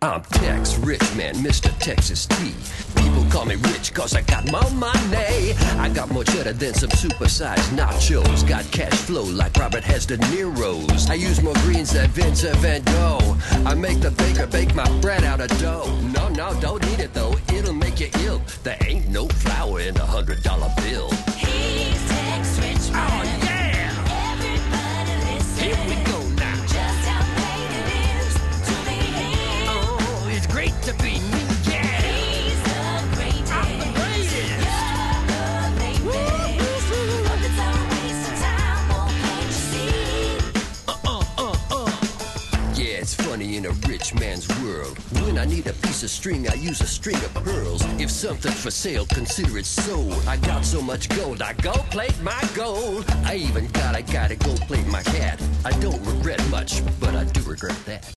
I'm Tex, rich man, Mr. Texas T. People call me rich cause I got more money. I got more cheddar than some supersized nachos. Got cash flow like Robert has De Niro's. I use more greens than Vincent Van Gogh. I make the baker bake my bread out of dough. No, don't eat it though, it'll make you ill. There ain't no flour in $100 bill. He's Tex Rich man. Oh yeah! Everybody listen. Here we go now. Just how great it is to be him. Oh, it's great to be me, yeah! He's the greatest. I'm the greatest! You're the latest. But it's a waste of time, oh, can't you see? Yeah, it's funny in a rich man's world. When I need a piece of string, I use a string of pearls. If something's for sale, consider it sold. I got so much gold, I gold plate my gold. I even got a guy to gold plate my cat. I don't regret much, but I do regret that.